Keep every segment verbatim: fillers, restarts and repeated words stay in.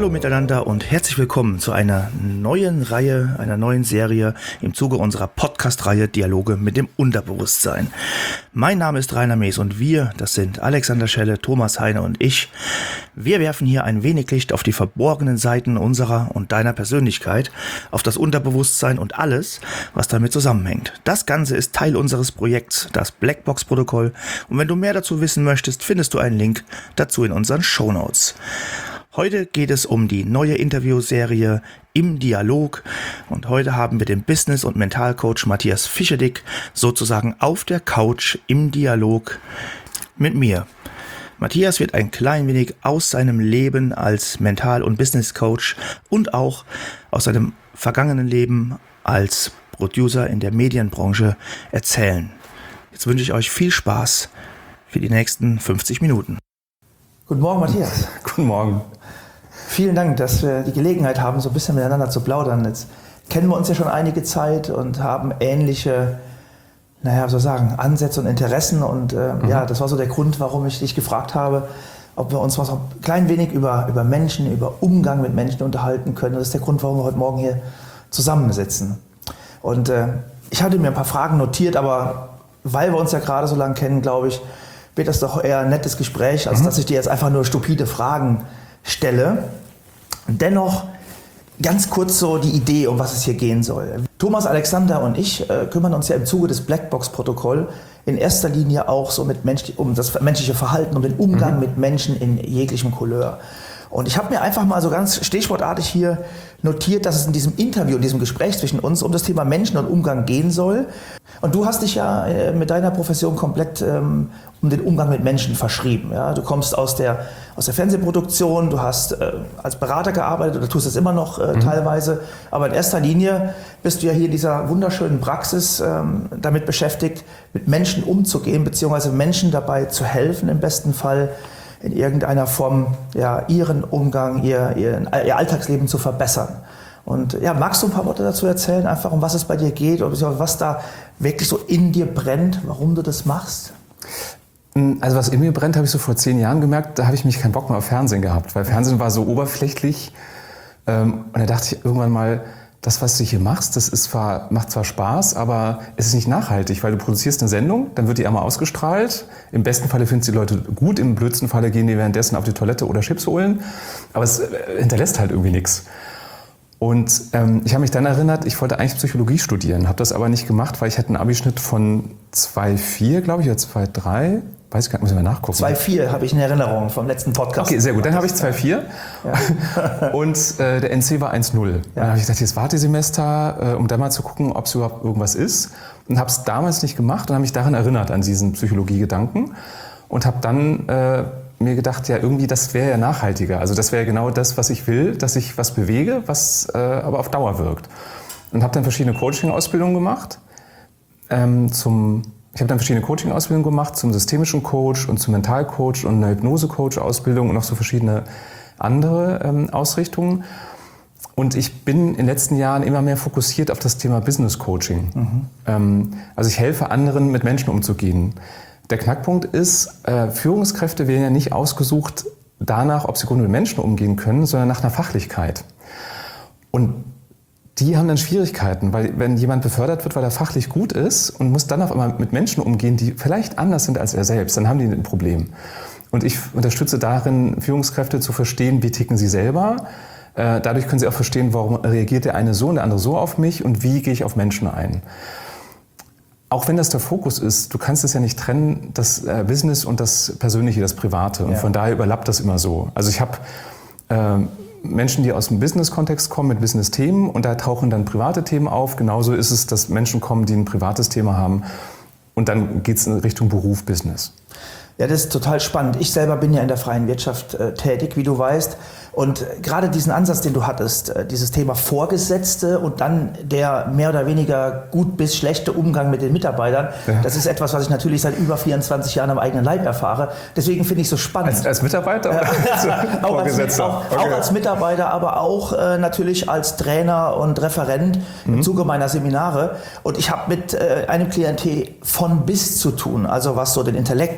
Hallo miteinander und herzlich willkommen zu einer neuen Reihe, einer neuen Serie im Zuge unserer Podcast-Reihe Dialoge mit dem Unterbewusstsein. Mein Name ist Rainer Mees und wir, das sind Alexander Schelle, Thomas Heine und ich, wir werfen hier ein wenig Licht auf die verborgenen Seiten unserer und deiner Persönlichkeit, auf das Unterbewusstsein und alles, was damit zusammenhängt. Das Ganze ist Teil unseres Projekts, das Blackbox-Protokoll, und wenn du mehr dazu wissen möchtest, findest du einen Link dazu in unseren Shownotes. Heute geht es um die neue Interviewserie Im Dialog und heute haben wir den Business- und Mentalcoach Matthias Fischedick sozusagen auf der Couch im Dialog mit mir. Matthias wird ein klein wenig aus seinem Leben als Mental- und Business-Coach und auch aus seinem vergangenen Leben als Producer in der Medienbranche erzählen. Jetzt wünsche ich euch viel Spaß für die nächsten fünfzig Minuten. Guten Morgen, Matthias. Guten Morgen. Vielen Dank, dass wir die Gelegenheit haben, so ein bisschen miteinander zu plaudern. Jetzt kennen wir uns ja schon einige Zeit und haben ähnliche, naja, so sagen, Ansätze und Interessen. Und äh, mhm. ja, das war so der Grund, warum ich dich gefragt habe, ob wir uns mal so ein klein wenig über, über Menschen, über Umgang mit Menschen unterhalten können. Das ist der Grund, warum wir heute Morgen hier zusammensitzen. Und äh, ich hatte mir ein paar Fragen notiert, aber weil wir uns ja gerade so lange kennen, glaube ich, wird das doch eher ein nettes Gespräch, als mhm. dass ich dir jetzt einfach nur stupide Fragen stelle. Dennoch ganz kurz so die Idee, um was es hier gehen soll. Thomas, Alexander und ich äh, kümmern uns ja im Zuge des Blackbox-Protokoll in erster Linie auch so mit Mensch, um das menschliche Verhalten, um den Umgang mhm. mit Menschen in jeglichem Couleur. Und ich habe mir einfach mal so ganz stichwortartig hier notiert, dass es in diesem Interview, in diesem Gespräch zwischen uns um das Thema Menschen und Umgang gehen soll. Und du hast dich ja äh, mit deiner Profession komplett ähm, um den Umgang mit Menschen verschrieben. Ja? Du kommst aus der, aus der Fernsehproduktion, du hast äh, als Berater gearbeitet oder tust es immer noch äh, mhm. teilweise. Aber in erster Linie bist du ja hier in dieser wunderschönen Praxis ähm, damit beschäftigt, mit Menschen umzugehen, beziehungsweise Menschen dabei zu helfen, im besten Fall in irgendeiner Form ja, ihren Umgang, ihr, ihr, ihr Alltagsleben zu verbessern. Und ja, magst du ein paar Worte dazu erzählen, einfach um was es bei dir geht oder was da wirklich so in dir brennt, warum du das machst? Also was in mir brennt, habe ich so vor zehn Jahren gemerkt, da habe ich mich keinen Bock mehr auf Fernsehen gehabt, weil Fernsehen war so oberflächlich. Und da dachte ich irgendwann mal, das, was du hier machst, das ist zwar, macht zwar Spaß, aber es ist nicht nachhaltig, weil du produzierst eine Sendung, dann wird die einmal ausgestrahlt. Im besten Falle finden es die Leute gut, im blödsten Falle gehen die währenddessen auf die Toilette oder Chips holen. Aber es hinterlässt halt irgendwie nichts. Und ähm, ich habe mich dann erinnert, ich wollte eigentlich Psychologie studieren, habe das aber nicht gemacht, weil ich hatte einen Abischnitt von zwei Komma vier, glaube ich, oder zwei Komma drei. Weiß ich gar nicht, muss ich mal nachgucken. zwei Komma vier habe ich in Erinnerung vom letzten Podcast. Okay, sehr gut. Dann habe ich zwei Komma vier ja. und äh, der N C war eins Komma null. Ja. Dann habe ich gedacht, jetzt Wartesemester, äh, um dann mal zu gucken, ob es überhaupt irgendwas ist. Und habe es damals nicht gemacht und habe mich daran erinnert, an diesen Psychologie-Gedanken. Und habe dann äh, mir gedacht, ja irgendwie, das wäre ja nachhaltiger. Also das wäre genau das, was ich will, dass ich was bewege, was äh, aber auf Dauer wirkt. Und habe dann verschiedene Coaching-Ausbildungen gemacht ähm, zum... Ich habe dann verschiedene Coaching-Ausbildungen gemacht zum systemischen Coach und zum Mentalcoach und eine Hypnose-Coach-Ausbildung und noch so verschiedene andere ähm, Ausrichtungen. Und ich bin in den letzten Jahren immer mehr fokussiert auf das Thema Business-Coaching. Mhm. Ähm, also ich helfe anderen, mit Menschen umzugehen. Der Knackpunkt ist, äh, Führungskräfte werden ja nicht ausgesucht danach, ob sie gut mit Menschen umgehen können, sondern nach einer Fachlichkeit. Und die haben dann Schwierigkeiten, weil wenn jemand befördert wird, weil er fachlich gut ist und muss dann auf einmal mit Menschen umgehen, die vielleicht anders sind als er selbst, dann haben die ein Problem. Und ich unterstütze darin, Führungskräfte zu verstehen, wie ticken sie selber. Dadurch können sie auch verstehen, warum reagiert der eine so und der andere so auf mich und wie gehe ich auf Menschen ein. Auch wenn das der Fokus ist, du kannst es ja nicht trennen, das Business und das Persönliche, das Private. Und ja. von daher überlappt das immer so. Also ich habe äh, Menschen, die aus dem Business-Kontext kommen mit Business-Themen und da tauchen dann private Themen auf. Genauso ist es, dass Menschen kommen, die ein privates Thema haben und dann geht es in Richtung Beruf, Business. Ja, das ist total spannend. Ich selber bin ja in der freien Wirtschaft äh, tätig, wie du weißt. Und gerade diesen Ansatz, den du hattest, äh, dieses Thema Vorgesetzte und dann der mehr oder weniger gut bis schlechte Umgang mit den Mitarbeitern, ja. das ist etwas, was ich natürlich seit über vierundzwanzig Jahren am eigenen Leib erfahre. Deswegen finde ich es so spannend. Als, als Mitarbeiter? Oder äh, auch, als, auch, okay. auch als Mitarbeiter, aber auch äh, natürlich als Trainer und Referent mhm. im Zuge meiner Seminare. Und ich habe mit äh, einem Klientel von bis zu tun, also was so den Intellekt angeht,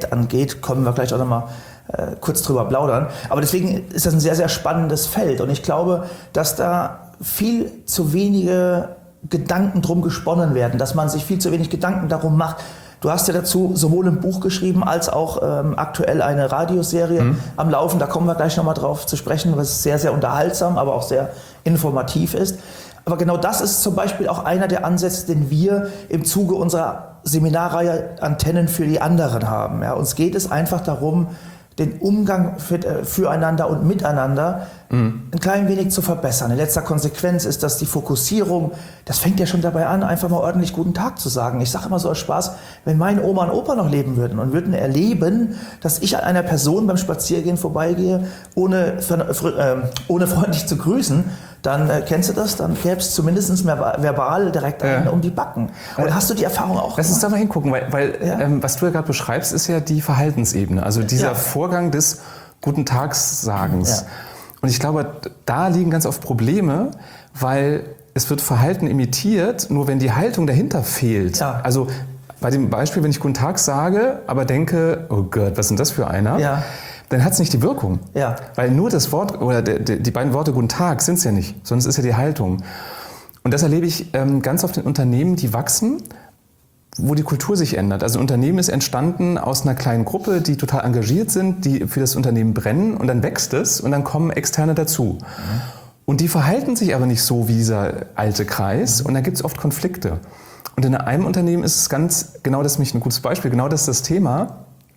geht, kommen wir gleich auch nochmal äh, kurz drüber plaudern. Aber deswegen ist das ein sehr, sehr spannendes Feld. Und ich glaube, dass da viel zu wenige Gedanken drum gesponnen werden, dass man sich viel zu wenig Gedanken darum macht. Du hast ja dazu sowohl ein Buch geschrieben, als auch ähm, aktuell eine Radioserie mhm. am Laufen. Da kommen wir gleich nochmal drauf zu sprechen, was sehr, sehr unterhaltsam, aber auch sehr informativ ist. Aber genau das ist zum Beispiel auch einer der Ansätze, den wir im Zuge unserer Seminarreihe Antennen für die anderen haben. Ja, uns geht es einfach darum, den Umgang für, äh, füreinander und miteinander mhm. ein klein wenig zu verbessern. In letzter Konsequenz ist das die Fokussierung, das fängt ja schon dabei an, einfach mal ordentlich guten Tag zu sagen. Ich sage immer so aus Spaß, wenn meine Oma und Opa noch leben würden und würden erleben, dass ich an einer Person beim Spaziergehen vorbeigehe, ohne, äh, ohne freundlich zu grüßen, dann äh, kennst du das, dann gäbe es zumindest mehr verbal direkt einen ja. um die Backen. Oder hast du die Erfahrung auch? Lass uns da mal hingucken, weil, weil ja. ähm, was du ja gerade beschreibst, ist ja die Verhaltensebene, also dieser ja. Vorgang des Guten Tagssagens. Ja. Und ich glaube, da liegen ganz oft Probleme, weil es wird Verhalten imitiert, nur wenn die Haltung dahinter fehlt. Ja. Also bei dem Beispiel, wenn ich Guten Tag sage, aber denke, oh Gott, was ist denn das für einer? Ja. Dann hat es nicht die Wirkung. Ja. Weil nur das Wort oder de, de, die beiden Worte Guten Tag sind es ja nicht, sondern es ist ja die Haltung. Und das erlebe ich ähm, ganz oft in Unternehmen, die wachsen, wo die Kultur sich ändert. Also ein Unternehmen ist entstanden aus einer kleinen Gruppe, die total engagiert sind, die für das Unternehmen brennen und dann wächst es und dann kommen Externe dazu. Mhm. Und die verhalten sich aber nicht so wie dieser alte Kreis mhm. und dann gibt es oft Konflikte. Und in einem Unternehmen ist es ganz, genau das ist nämlich ein gutes Beispiel, genau das ist das Thema.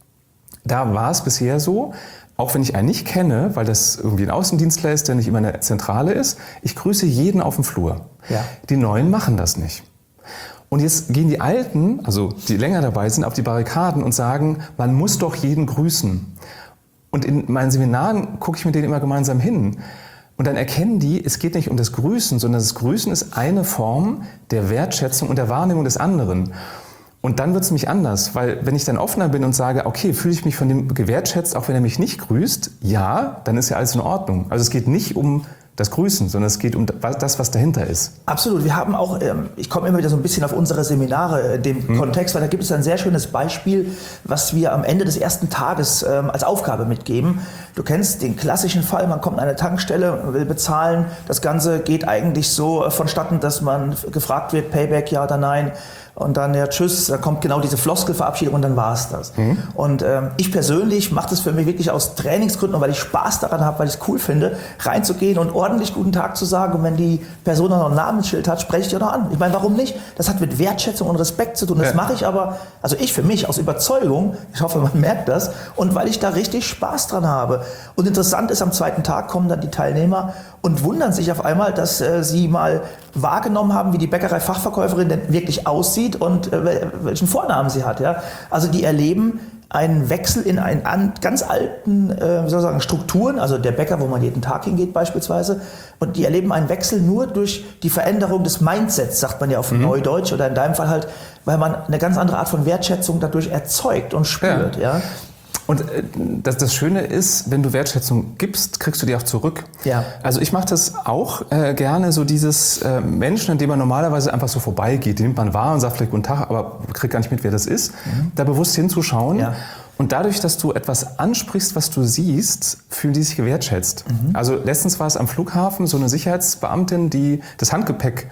Da war es bisher so, auch wenn ich einen nicht kenne, weil das irgendwie ein Außendienstler ist, der nicht immer eine Zentrale ist, ich grüße jeden auf dem Flur. Ja. Die Neuen machen das nicht. Und jetzt gehen die Alten, also die länger dabei sind, auf die Barrikaden und sagen, man muss doch jeden grüßen. Und in meinen Seminaren gucke ich mit denen immer gemeinsam hin. Und dann erkennen die, es geht nicht um das Grüßen, sondern das Grüßen ist eine Form der Wertschätzung und der Wahrnehmung des anderen. Und dann wird es nämlich anders, weil wenn ich dann offener bin und sage, okay, fühle ich mich von dem gewertschätzt, auch wenn er mich nicht grüßt, ja, dann ist ja alles in Ordnung. Also es geht nicht um das Grüßen, sondern es geht um das, was dahinter ist. Absolut. Wir haben auch, ich komme immer wieder so ein bisschen auf unsere Seminare in dem hm. Kontext, weil da gibt es ein sehr schönes Beispiel, was wir am Ende des ersten Tages als Aufgabe mitgeben. Du kennst den klassischen Fall, man kommt an eine Tankstelle, will bezahlen. Das Ganze geht eigentlich so vonstatten, dass man gefragt wird, Payback, ja oder nein. Und dann, ja, tschüss, da kommt genau diese Floskelverabschiedung und dann war es das. Mhm. Und ähm, ich persönlich mache das für mich wirklich aus Trainingsgründen und weil ich Spaß daran habe, weil ich es cool finde, reinzugehen und ordentlich Guten Tag zu sagen. Und wenn die Person noch ein Namensschild hat, spreche ich die noch an. Ich meine, warum nicht? Das hat mit Wertschätzung und Respekt zu tun. Das ja. mache ich aber, also ich für mich aus Überzeugung, ich hoffe, man merkt das, und weil ich da richtig Spaß dran habe. Und interessant ist, am zweiten Tag kommen dann die Teilnehmer und wundern sich auf einmal, dass äh, sie mal wahrgenommen haben, wie die Bäckerei-Fachverkäuferin denn wirklich aussieht und äh, welchen Vornamen sie hat. Ja? Also die erleben einen Wechsel in einen an, ganz alten äh, wie soll ich sagen, Strukturen, also der Bäcker, wo man jeden Tag hingeht beispielsweise, und die erleben einen Wechsel nur durch die Veränderung des Mindsets, sagt man ja auf mhm. Neudeutsch, oder in deinem Fall halt, weil man eine ganz andere Art von Wertschätzung dadurch erzeugt und spürt. Ja. Ja? Und das, das Schöne ist, wenn du Wertschätzung gibst, kriegst du die auch zurück. Ja. Also ich mache das auch äh, gerne, so dieses äh, Menschen, an dem man normalerweise einfach so vorbeigeht, die nimmt man wahr und sagt vielleicht Guten Tag, aber kriegt gar nicht mit, wer das ist, mhm. da bewusst hinzuschauen. Ja. Und dadurch, dass du etwas ansprichst, was du siehst, fühlen die sich gewertschätzt. Mhm. Also letztens war es am Flughafen so eine Sicherheitsbeamtin, die das Handgepäck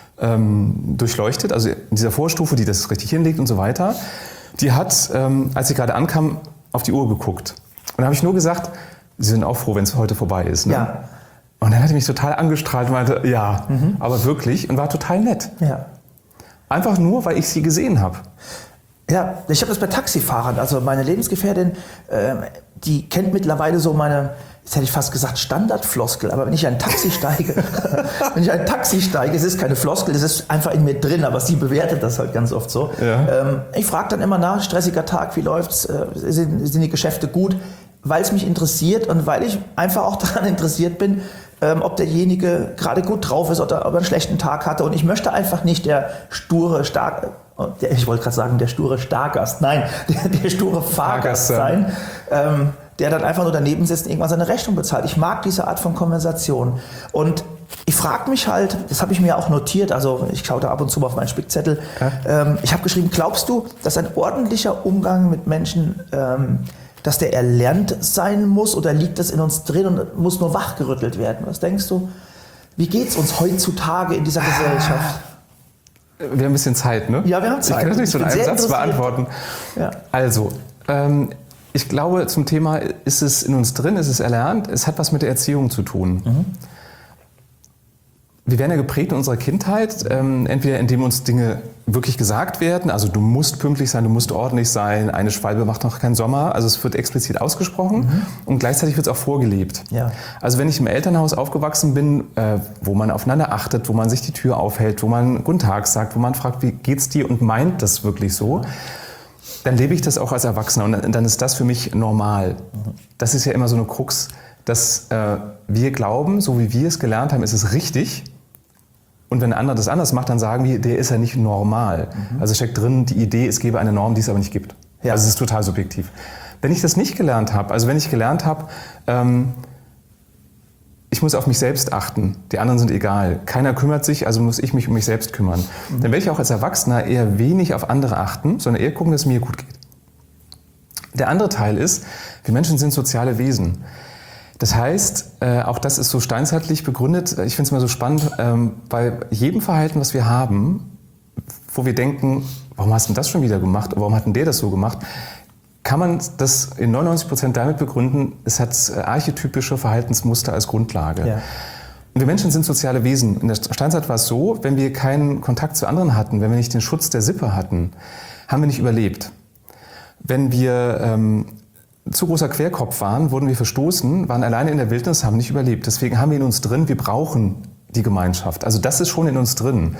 ähm, durchleuchtet, also in dieser Vorstufe, die das richtig hinlegt und so weiter. Die hat, ähm, als sie gerade ankam, auf die Uhr geguckt. Und da habe ich nur gesagt, Sie sind auch froh, wenn es heute vorbei ist. Ne? Ja. Und dann hat er mich total angestrahlt und meinte, ja, mhm. aber wirklich, und war total nett. Ja. Einfach nur, weil ich sie gesehen habe. Ja, ich habe das bei Taxifahrern, also meine Lebensgefährtin, äh, die kennt mittlerweile so meine, jetzt hätte ich fast gesagt Standardfloskel, aber wenn ich ein Taxi steige, wenn ich ein Taxi steige, es ist keine Floskel, es ist einfach in mir drin, aber sie bewertet das halt ganz oft so. Ja. Ähm, ich frage dann immer nach, stressiger Tag, wie läuft's, äh, sind, sind die Geschäfte gut, weil es mich interessiert und weil ich einfach auch daran interessiert bin, ähm, ob derjenige gerade gut drauf ist oder ob er einen schlechten Tag hatte, und ich möchte einfach nicht der sture, starke, der, ich wollte gerade sagen, der sture Stargast, nein, der, der sture Fahrgast sein, ähm, der dann einfach nur daneben sitzt und irgendwann seine Rechnung bezahlt. Ich mag diese Art von Konversation. Und ich frage mich halt, das habe ich mir auch notiert, also ich schaue da ab und zu mal auf meinen Spickzettel. Ja. Ähm, ich habe geschrieben, glaubst du, dass ein ordentlicher Umgang mit Menschen, ähm, dass der erlernt sein muss oder liegt das in uns drin und muss nur wachgerüttelt werden? Was denkst du? Wie geht es uns heutzutage in dieser Gesellschaft? Wir haben ein bisschen Zeit, ne? Ja, wir haben Zeit. Ich kann das nicht so in einem Satz beantworten. Ja. Also, ähm, ich glaube, zum Thema, ist es in uns drin, ist es erlernt, es hat was mit der Erziehung zu tun. Mhm. Wir werden ja geprägt in unserer Kindheit, ähm, entweder indem uns Dinge wirklich gesagt werden, also du musst pünktlich sein, du musst ordentlich sein, eine Schwalbe macht noch keinen Sommer, also es wird explizit ausgesprochen mhm. und gleichzeitig wird es auch vorgelebt. Ja. Also wenn ich im Elternhaus aufgewachsen bin, äh, wo man aufeinander achtet, wo man sich die Tür aufhält, wo man Guten Tag sagt, wo man fragt, wie geht's dir und meint das wirklich so, dann lebe ich das auch als Erwachsener und dann ist das für mich normal. Mhm. Das ist ja immer so eine Krux, dass äh, wir glauben, so wie wir es gelernt haben, ist es richtig. Und wenn ein anderer das anders macht, dann sagen wir, der ist ja nicht normal. Mhm. Also steckt drin die Idee, es gäbe eine Norm, die es aber nicht gibt. Ja. Also es ist total subjektiv. Wenn ich das nicht gelernt habe, also wenn ich gelernt habe, ähm, ich muss auf mich selbst achten, die anderen sind egal, keiner kümmert sich, also muss ich mich um mich selbst kümmern, mhm. dann werde ich auch als Erwachsener eher wenig auf andere achten, sondern eher gucken, dass es mir gut geht. Der andere Teil ist, wir Menschen sind soziale Wesen. Das heißt, äh, auch das ist so steinzeitlich begründet. Ich finde es immer so spannend, ähm, bei jedem Verhalten, was wir haben, wo wir denken, warum hast du das schon wieder gemacht? Warum hat denn der das so gemacht? Kann man das in neunundneunzig Prozent damit begründen, es hat archetypische Verhaltensmuster als Grundlage. Ja. Und wir Menschen sind soziale Wesen. In der Steinzeit war es so, wenn wir keinen Kontakt zu anderen hatten, wenn wir nicht den Schutz der Sippe hatten, haben wir nicht überlebt. Wenn wir ähm, zu großer Querkopf waren, wurden wir verstoßen, waren alleine in der Wildnis, haben nicht überlebt. Deswegen haben wir in uns drin, wir brauchen die Gemeinschaft. Also das ist schon in uns drin.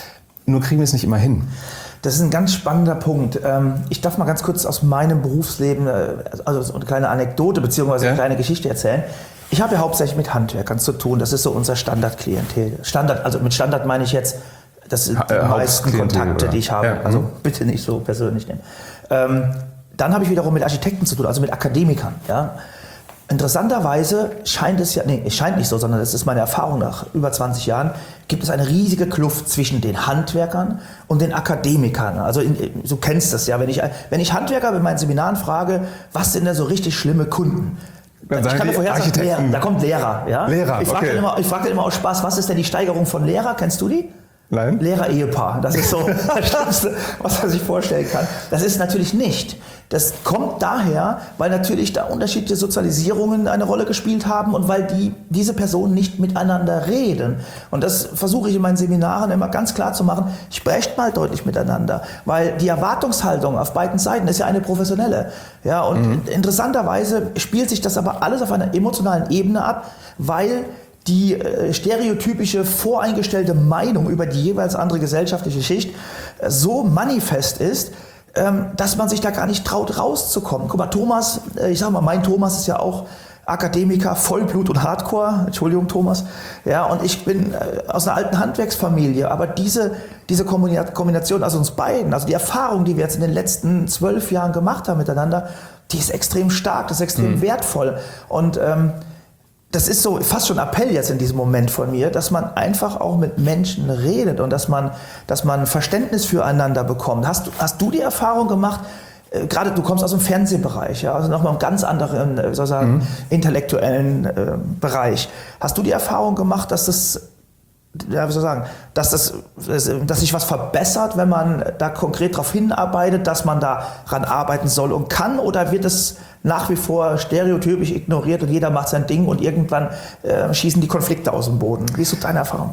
Nur kriegen wir es nicht immer hin. Das ist ein ganz spannender Punkt. Ich darf mal ganz kurz aus meinem Berufsleben, also eine kleine Anekdote bzw. eine kleine Geschichte erzählen. Ich habe ja hauptsächlich mit Handwerkern zu tun. Das ist so unser Standardklientel. Standard, also mit Standard meine ich jetzt, das sind die äh, meisten Kontakte, oder? Die ich habe. Ja. Also bitte nicht so persönlich nehmen. Ähm, dann habe ich wiederum mit Architekten zu tun, also mit Akademikern. Ja. Interessanterweise scheint es ja, nee, es scheint nicht so, sondern das ist meine Erfahrung nach über zwanzig Jahren, gibt es eine riesige Kluft zwischen den Handwerkern und den Akademikern. Also in, du kennst das ja, wenn ich, wenn ich Handwerker bei meinen Seminaren frage, was sind denn so richtig schlimme Kunden? Dann ich kann mir vorher sagen, Lehrer, da kommt Lehrer. Ja? Lehrer, ich frage okay. dann, immer, frag dann immer aus Spaß, was ist denn die Steigerung von Lehrer? Kennst du die? Nein. Lehrer-Ehepaar, das ist so das Schlimmste, was man sich vorstellen kann. Das ist natürlich nicht. Das kommt daher, weil natürlich da unterschiedliche Sozialisierungen eine Rolle gespielt haben und weil die, diese Personen nicht miteinander reden. Und das versuche ich in meinen Seminaren immer ganz klar zu machen, sprecht mal deutlich miteinander, weil die Erwartungshaltung auf beiden Seiten ist ja eine professionelle. Ja, und mhm. interessanterweise spielt sich das aber alles auf einer emotionalen Ebene ab, weil die äh, stereotypische, voreingestellte Meinung über die jeweils andere gesellschaftliche Schicht äh, so manifest ist, ähm, dass man sich da gar nicht traut, rauszukommen. Guck mal, Thomas, äh, ich sag mal, mein Thomas ist ja auch Akademiker, Vollblut und Hardcore. Entschuldigung, Thomas. Ja, und ich bin äh, aus einer alten Handwerksfamilie, aber diese, diese Kombination aus uns beiden, also die Erfahrung, die wir jetzt in den letzten zwölf Jahren gemacht haben miteinander, die ist extrem stark, das ist extrem mhm. wertvoll. Und ähm, das ist so fast schon Appell jetzt in diesem Moment von mir, dass man einfach auch mit Menschen redet und dass man, dass man Verständnis füreinander bekommt. Hast, hast du die Erfahrung gemacht, äh, gerade du kommst aus dem Fernsehbereich, ja, also nochmal einem ganz anderen, äh, sozusagen mhm. intellektuellen äh, Bereich. Hast du die Erfahrung gemacht, dass das, ja, wie soll ich sagen, dass, das, dass sich was verbessert, wenn man da konkret darauf hinarbeitet, dass man daran arbeiten soll und kann, oder wird es nach wie vor stereotypisch ignoriert und jeder macht sein Ding und irgendwann äh, schießen die Konflikte aus dem Boden? Wie ist so deine Erfahrung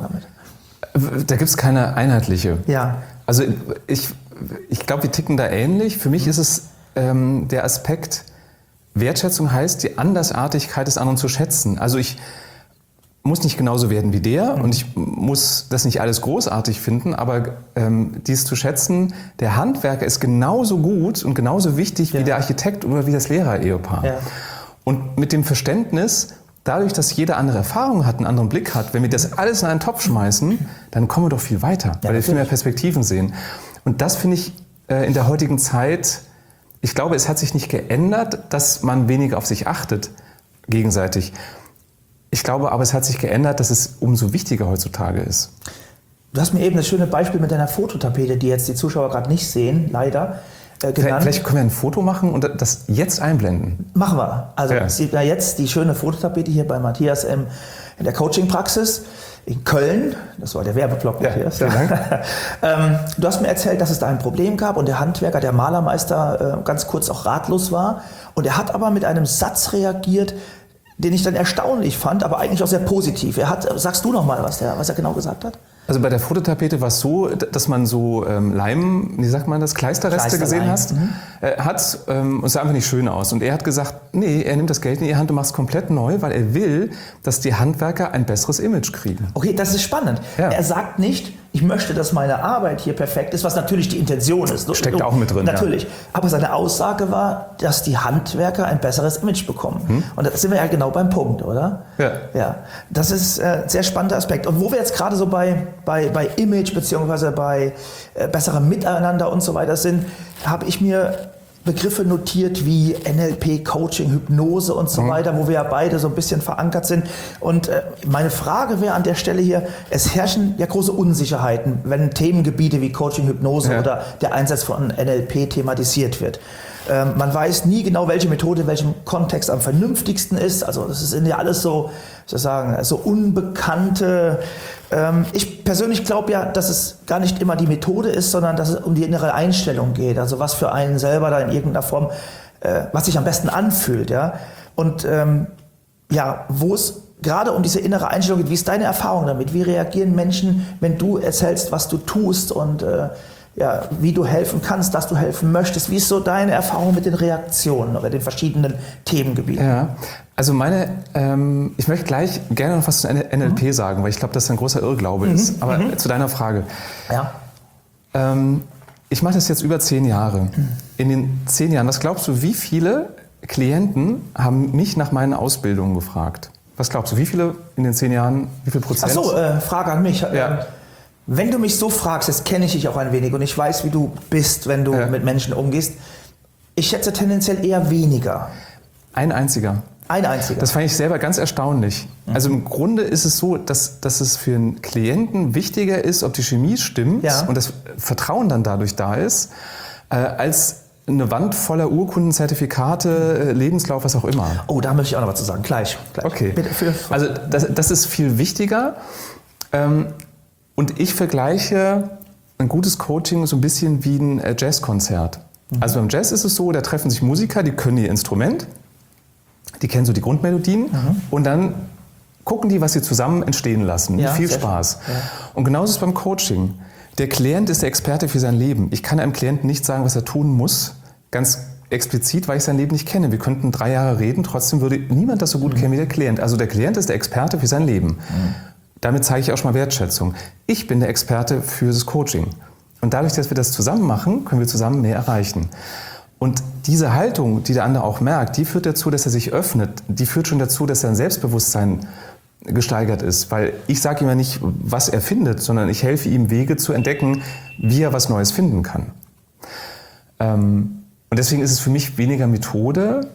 damit? Da gibt es keine einheitliche. Ja. Also ich, ich glaube, wir ticken da ähnlich. Für mich ist es ähm, der Aspekt, Wertschätzung heißt, die Andersartigkeit des anderen zu schätzen. Also ich muss nicht genauso werden wie der und ich muss das nicht alles großartig finden, aber ähm, dies zu schätzen, der Handwerker ist genauso gut und genauso wichtig ja. wie der Architekt oder wie das Lehrer-Ehepaar. Ja. Und mit dem Verständnis, dadurch, dass jeder andere Erfahrung hat, einen anderen Blick hat, wenn wir das alles in einen Topf schmeißen, dann kommen wir doch viel weiter, ja, weil wir viel mehr Perspektiven sehen. Und das finde ich äh, in der heutigen Zeit, ich glaube, es hat sich nicht geändert, dass man weniger auf sich achtet, gegenseitig. Ich glaube aber, es hat sich geändert, dass es umso wichtiger heutzutage ist. Du hast mir eben das schöne Beispiel mit deiner Fototapete, die jetzt die Zuschauer gerade nicht sehen, leider, äh, genannt. Vielleicht können wir ein Foto machen und das jetzt einblenden. Machen wir. Also ja. es gibt ja jetzt die schöne Fototapete hier bei Matthias im, in der Coaching-Praxis in Köln. Das war der Werbeblock, Matthias. Ja, vielen Dank. ähm, du hast mir erzählt, dass es da ein Problem gab und der Handwerker, der Malermeister, äh, ganz kurz auch ratlos war. Und er hat aber mit einem Satz reagiert, den ich dann erstaunlich fand, aber eigentlich auch sehr positiv. Er hat, sagst du noch mal, was, der, was er genau gesagt hat? Also bei der Fototapete war es so, dass man so ähm, Leim, wie sagt man das, Kleisterreste gesehen hast, mhm. äh, hat ähm, und es sah einfach nicht schön aus. Und er hat gesagt, nee, er nimmt das Geld in die Hand und macht es komplett neu, weil er will, dass die Handwerker ein besseres Image kriegen. Okay, das ist spannend. Ja. Er sagt nicht, ich möchte, dass meine Arbeit hier perfekt ist, was natürlich die Intention ist. Steckt auch mit drin. Natürlich. Ja. Aber seine Aussage war, dass die Handwerker ein besseres Image bekommen. Hm? Und da sind wir ja genau beim Punkt, oder? Ja. Ja. Das ist äh, ein sehr spannender Aspekt. Und wo wir jetzt gerade so bei, bei, bei Image beziehungsweise bei äh, besserem Miteinander und so weiter sind, habe ich mir Begriffe notiert wie N L P, Coaching, Hypnose und so mhm. weiter, wo wir ja beide so ein bisschen verankert sind. Und äh, meine Frage wäre an der Stelle hier, es herrschen ja große Unsicherheiten, wenn Themengebiete wie Coaching, Hypnose ja. oder der Einsatz von N L P thematisiert wird. Ähm, man weiß nie genau, welche Methode in welchem Kontext am vernünftigsten ist. Also das sind ja alles so, sozusagen, so unbekannte. Ähm, ich persönlich glaube ja, dass es gar nicht immer die Methode ist, sondern dass es um die innere Einstellung geht. Also was für einen selber da in irgendeiner Form, äh, was sich am besten anfühlt. Ja? Und ähm, ja, wo es gerade um diese innere Einstellung geht, wie ist deine Erfahrung damit? Wie reagieren Menschen, wenn du erzählst, was du tust und äh, ja, wie du helfen kannst, dass du helfen möchtest? Wie ist so deine Erfahrung mit den Reaktionen oder den verschiedenen Themengebieten? Ja, also meine, ähm, ich möchte gleich gerne noch was zu N L P mhm. sagen, weil ich glaube, dass das ein großer Irrglaube mhm. ist. Aber mhm. zu deiner Frage. Ja. Ähm, ich mache das jetzt über zehn Jahre. Mhm. In den zehn Jahren, was glaubst du, wie viele Klienten haben mich nach meinen Ausbildungen gefragt? Was glaubst du, wie viele in den zehn Jahren, wie viel Prozent? Ach so, äh, Frage an mich. Ja. Wenn du mich so fragst, jetzt kenne ich dich auch ein wenig und ich weiß, wie du bist, wenn du ja. mit Menschen umgehst. Ich schätze tendenziell eher weniger. Ein einziger. Ein einziger. Das fand ich selber ganz erstaunlich. Mhm. Also im Grunde ist es so, dass, dass es für einen Klienten wichtiger ist, ob die Chemie stimmt ja. und das Vertrauen dann dadurch da ist, äh, als eine Wand voller Urkunden, Zertifikate, Lebenslauf, was auch immer. Oh, da möchte ich auch noch was zu sagen. Gleich. gleich. Okay. Bitte, für, also das, das ist viel wichtiger. Ähm, Und ich vergleiche ein gutes Coaching so ein bisschen wie ein Jazzkonzert. Mhm. Also beim Jazz ist es so, da treffen sich Musiker, die können ihr Instrument, die kennen so die Grundmelodien mhm. und dann gucken die, was sie zusammen entstehen lassen. Ja, viel Spaß. Ja. Und genauso ist es beim Coaching. Der Klient ist der Experte für sein Leben. Ich kann einem Klienten nicht sagen, was er tun muss, ganz explizit, weil ich sein Leben nicht kenne. Wir könnten drei Jahre reden, trotzdem würde niemand das so gut mhm. kennen wie der Klient. Also der Klient ist der Experte für sein Leben. Mhm. Damit zeige ich auch schon mal Wertschätzung. Ich bin der Experte für das Coaching. Und dadurch, dass wir das zusammen machen, können wir zusammen mehr erreichen. Und diese Haltung, die der andere auch merkt, die führt dazu, dass er sich öffnet. Die führt schon dazu, dass sein Selbstbewusstsein gesteigert ist. Weil ich sage ihm ja nicht, was er findet, sondern ich helfe ihm, Wege zu entdecken, wie er was Neues finden kann. Und deswegen ist es für mich weniger Methode,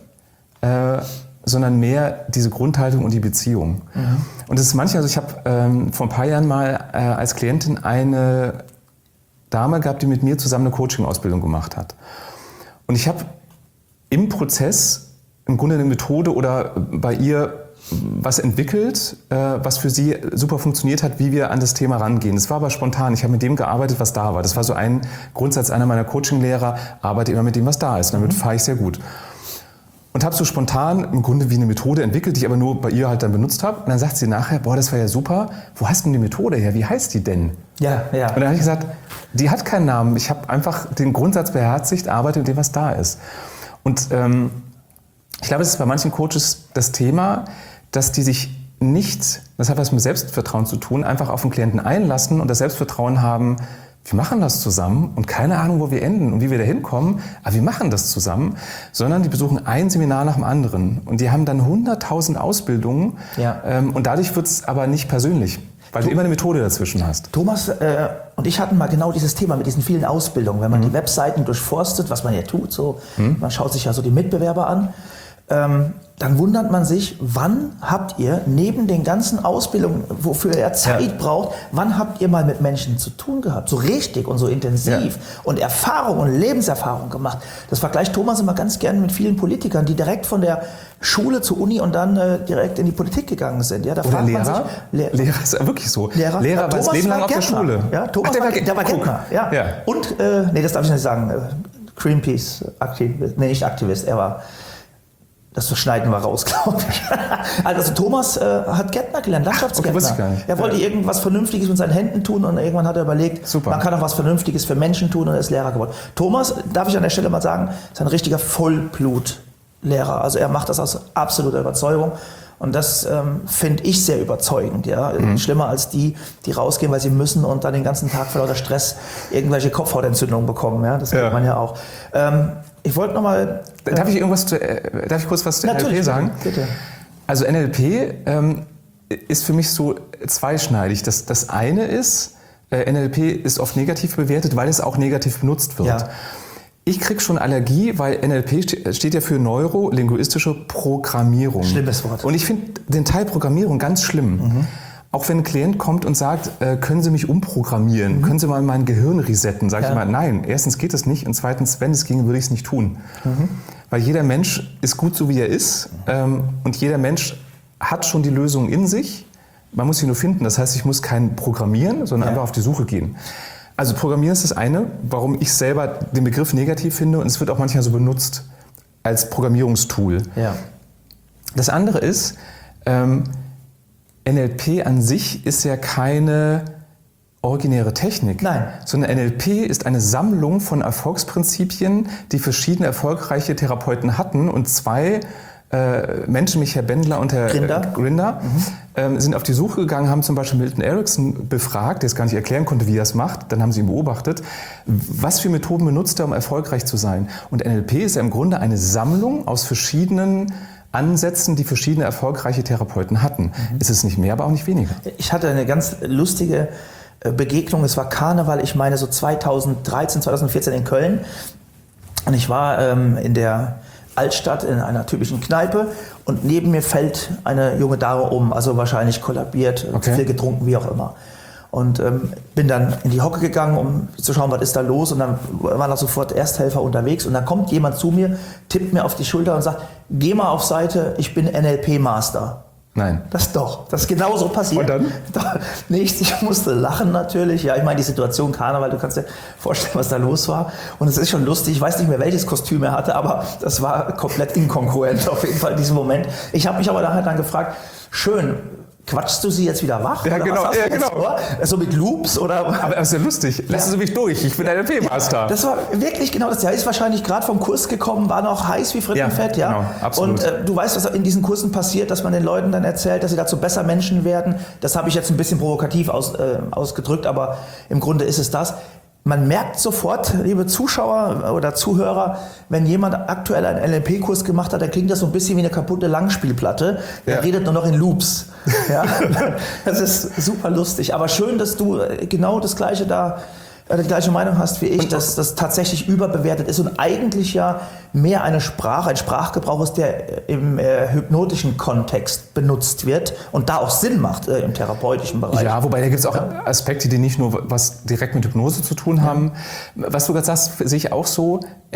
sondern mehr diese Grundhaltung und die Beziehung. Mhm. Und das ist manchmal, also ich habe ähm, vor ein paar Jahren mal äh, als Klientin eine Dame gehabt, die mit mir zusammen eine Coaching-Ausbildung gemacht hat. Und ich habe im Prozess im Grunde eine Methode oder bei ihr was entwickelt, äh, was für sie super funktioniert hat, wie wir an das Thema rangehen. Das war aber spontan. Ich habe mit dem gearbeitet, was da war. Das war so ein Grundsatz einer meiner Coaching-Lehrer, arbeite immer mit dem, was da ist. Und damit fahre ich sehr gut. Und habe so spontan im Grunde wie eine Methode entwickelt, die ich aber nur bei ihr halt dann benutzt habe. Und dann sagt sie nachher, boah, das war ja super, wo hast du denn die Methode her? Wie heißt die denn? Ja, ja. Und dann habe ich gesagt, die hat keinen Namen. Ich habe einfach den Grundsatz beherzigt, arbeite mit dem, was da ist. Und ähm, ich glaube, es ist bei manchen Coaches das Thema, dass die sich nicht, das hat was mit Selbstvertrauen zu tun, einfach auf den Klienten einlassen und das Selbstvertrauen haben, wir machen das zusammen und keine Ahnung, wo wir enden und wie wir da hinkommen, aber wir machen das zusammen, sondern die besuchen ein Seminar nach dem anderen und die haben dann hunderttausend Ausbildungen ja. ähm, und dadurch wird es aber nicht persönlich, weil du, du immer eine Methode dazwischen hast. Thomas äh, und ich hatten mal genau dieses Thema mit diesen vielen Ausbildungen, wenn man mhm. die Webseiten durchforstet, was man ja tut, so, hm? man schaut sich ja so die Mitbewerber an. ähm, dann wundert man sich, wann habt ihr neben den ganzen Ausbildungen, wofür ihr Zeit ja. braucht, wann habt ihr mal mit Menschen zu tun gehabt? So richtig und so intensiv ja. und Erfahrung und Lebenserfahrung gemacht. Das vergleicht Thomas immer ganz gerne mit vielen Politikern, die direkt von der Schule zur Uni und dann äh, direkt in die Politik gegangen sind. Ja, da Oder fragt Lehrer? Man sich, Lehr Lehrer ist ja wirklich so. Lehrer, Lehrer ja, war das Leben lang auf der Schule. Ja, Thomas Ach, der war, der war Gärtner. Ja. Ja. Und, äh, nee, das darf ich nicht sagen, Greenpeace-Aktivist, nee, nicht Aktivist, er war... Das schneiden wir raus, glaube ich. Also Thomas äh, hat Gärtner gelernt, Landschaftsgärtner. Okay, gar nicht. Er wollte ja. irgendwas Vernünftiges mit seinen Händen tun und irgendwann hat er überlegt, Super. man kann auch was Vernünftiges für Menschen tun und er ist Lehrer geworden. Thomas, darf ich an der Stelle mal sagen, ist ein richtiger Vollblutlehrer. Also er macht das aus absoluter Überzeugung. Und das ähm, finde ich sehr überzeugend. Ja? Mhm. Schlimmer als die, die rausgehen, weil sie müssen und dann den ganzen Tag vor lauter Stress irgendwelche Kopfhautentzündungen bekommen. Ja? Das ja. kennt man ja auch. Ähm, ich wollte nochmal... Äh, darf ich irgendwas zu, äh, darf ich kurz was zu N L P sagen? Bitte. Also N L P ähm, ist für mich so zweischneidig. Das, das eine ist, äh, N L P ist oft negativ bewertet, weil es auch negativ benutzt wird. Ja. Ich kriege schon Allergie, weil N L P steht ja für neurolinguistische Programmierung. Schlimmes Wort. Und ich finde den Teil Programmierung ganz schlimm. Mhm. Auch wenn ein Klient kommt und sagt, äh, können Sie mich umprogrammieren, mhm. können Sie mal mein Gehirn resetten, sage ja. ich mal, nein, erstens geht das nicht und zweitens, wenn es ginge, würde ich es nicht tun. Mhm. Weil jeder Mensch ist gut so, wie er ist ähm, und jeder Mensch hat schon die Lösung in sich. Man muss sie nur finden. Das heißt, ich muss kein programmieren, sondern ja. einfach auf die Suche gehen. Also Programmieren ist das eine, warum ich selber den Begriff negativ finde und es wird auch manchmal so benutzt als Programmierungstool. Ja. Das andere ist, ähm, N L P an sich ist ja keine originäre Technik, Nein. sondern N L P ist eine Sammlung von Erfolgsprinzipien, die verschiedene erfolgreiche Therapeuten hatten und zwei äh, Menschen, mich Herr Bendler und Herr Grinder, äh, Grinder mhm. ähm, sind auf die Suche gegangen, haben zum Beispiel Milton Erickson befragt, der es gar nicht erklären konnte, wie er es macht, dann haben sie ihn beobachtet, was für Methoden benutzt er, um erfolgreich zu sein. Und N L P ist ja im Grunde eine Sammlung aus verschiedenen Ansätzen, die verschiedene erfolgreiche Therapeuten hatten. Mhm. Es ist nicht mehr, aber auch nicht weniger. Ich hatte eine ganz lustige Begegnung, es war Karneval, ich meine so zweitausenddreizehn, zweitausendvierzehn in Köln und ich war ähm, in der Altstadt in einer typischen Kneipe und neben mir fällt eine junge Dame um, also wahrscheinlich kollabiert, okay. viel getrunken, wie auch immer. Und ähm, bin dann in die Hocke gegangen, um zu schauen, was ist da los. Und dann waren auch sofort Ersthelfer unterwegs. Und dann kommt jemand zu mir, tippt mir auf die Schulter und sagt, geh mal auf Seite, ich bin N L P-Master. Nein. Das doch, das ist genau so passiert. Und dann? Nichts, ich musste lachen natürlich. Ja, ich meine, die Situation Karneval, du kannst dir vorstellen, was da los war. Und es ist schon lustig, ich weiß nicht mehr, welches Kostüm er hatte, aber das war komplett inkongruent auf jeden Fall in diesem Moment. Ich habe mich aber nachher dann gefragt, schön, quatschst du sie jetzt wieder wach? Ja, oder genau. Was hast ja, du jetzt genau. vor? So mit Loops oder? Aber das ist ja lustig. Lassen ja. Sie mich durch. Ich bin N L P-Master. Ja, das war wirklich genau das. Der ist wahrscheinlich gerade vom Kurs gekommen, war noch heiß wie Frittenfett. Ja, genau, absolut. Und äh, du weißt, was in diesen Kursen passiert, dass man den Leuten dann erzählt, dass sie dazu besser Menschen werden. Das habe ich jetzt ein bisschen provokativ aus, äh, ausgedrückt, aber im Grunde ist es das. Man merkt sofort, liebe Zuschauer oder Zuhörer, wenn jemand aktuell einen N L P-Kurs gemacht hat, dann klingt das so ein bisschen wie eine kaputte Langspielplatte. Der ja. redet nur noch in Loops. Ja? Das ist super lustig. Aber schön, dass du genau das Gleiche da, die gleiche Meinung hast wie ich, und dass das tatsächlich überbewertet ist und eigentlich ja mehr eine Sprache, ein Sprachgebrauch ist, der im äh, hypnotischen Kontext benutzt wird und da auch Sinn macht äh, im therapeutischen Bereich. Ja, wobei da gibt es auch ja. Aspekte, die nicht nur was direkt mit Hypnose zu tun haben. Ja. Was du gerade sagst, sehe ich auch so,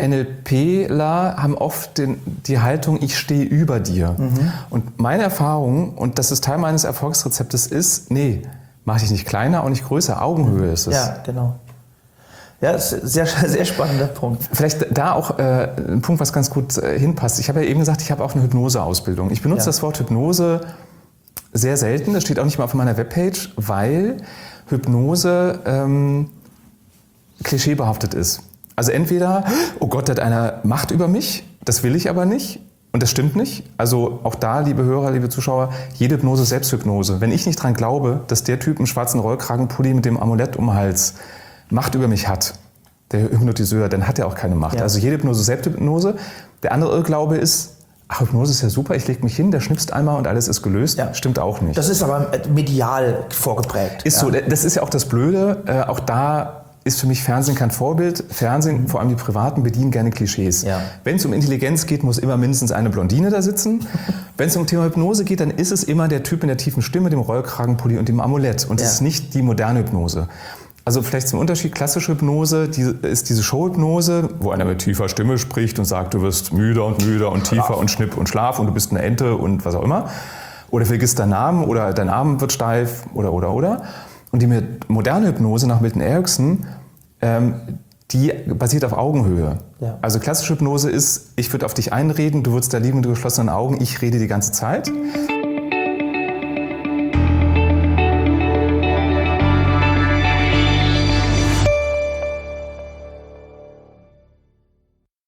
NLPler haben oft den, die Haltung, ich stehe über dir. Mhm. Und meine Erfahrung, und das ist Teil meines Erfolgsrezeptes, ist, nee, mach dich nicht kleiner, auch nicht größer, Augenhöhe ist es. Ja, genau. Ja, das ist ein sehr, sehr spannender Punkt. Vielleicht da auch äh, ein Punkt, was ganz gut äh, hinpasst. Ich habe ja eben gesagt, ich habe auch eine Hypnoseausbildung. Ich benutze ja. das Wort Hypnose sehr selten. Das steht auch nicht mal auf meiner Webpage, weil Hypnose ähm, klischeebehaftet ist. Also entweder, oh Gott, hat einer Macht über mich, das will ich aber nicht. Und das stimmt nicht. Also auch da, liebe Hörer, liebe Zuschauer, jede Hypnose ist Selbsthypnose. Wenn ich nicht dran glaube, dass der Typ im schwarzen Rollkragenpulli mit dem Amulett um den Hals Macht über mich hat, der Hypnotiseur, dann hat er auch keine Macht. Ja. Also jede Hypnose ist Selbsthypnose. Der andere Irrglaube ist, ach, Hypnose ist ja super, ich lege mich hin, der schnipst einmal und alles ist gelöst. Ja. Stimmt auch nicht. Das ist aber medial vorgeprägt. Ist ja. so, das ist ja auch das Blöde. Äh, auch da ist für mich Fernsehen kein Vorbild. Fernsehen, vor allem die Privaten, bedienen gerne Klischees. Ja. Wenn es um Intelligenz geht, muss immer mindestens eine Blondine da sitzen. Wenn es um Thema Hypnose geht, dann ist es immer der Typ in der tiefen Stimme, dem Rollkragenpulli und dem Amulett. Und es Ja. ist nicht die moderne Hypnose. Also vielleicht zum Unterschied, klassische Hypnose die ist diese Showhypnose, wo einer mit tiefer Stimme spricht und sagt, du wirst müder und müder und tiefer Schlaf. und schnipp und schlaf und du bist eine Ente und was auch immer. Oder vergisst deinen Namen oder dein Arm wird steif oder, oder, oder. Und die moderne Hypnose nach Milton Erickson, ähm, die basiert auf Augenhöhe. Ja. Also klassische Hypnose ist, ich würde auf dich einreden, du würdest da liegen mit geschlossenen Augen, ich rede die ganze Zeit.